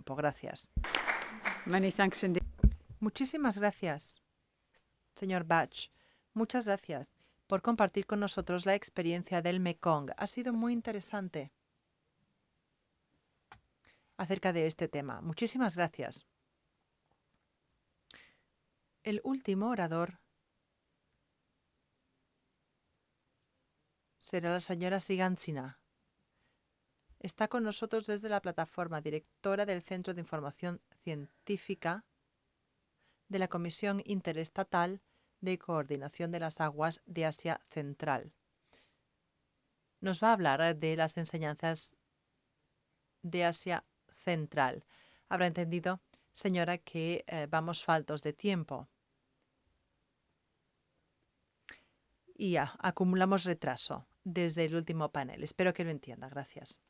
tiempo. Gracias. Many thanks indeed. Muchísimas gracias, señor Batch. Muchas gracias por compartir con nosotros la experiencia del Mekong. Ha sido muy interesante acerca de este tema. Muchísimas gracias. El último orador será la señora Sigantsina. Está con nosotros desde la plataforma, directora del Centro de Información Científica de la Comisión Interestatal de Coordinación de las Aguas de Asia Central. Nos va a hablar de las enseñanzas de Asia Central. Habrá entendido, señora, que vamos faltos de tiempo y ya acumulamos retraso desde el último panel. Espero que lo entienda. Gracias.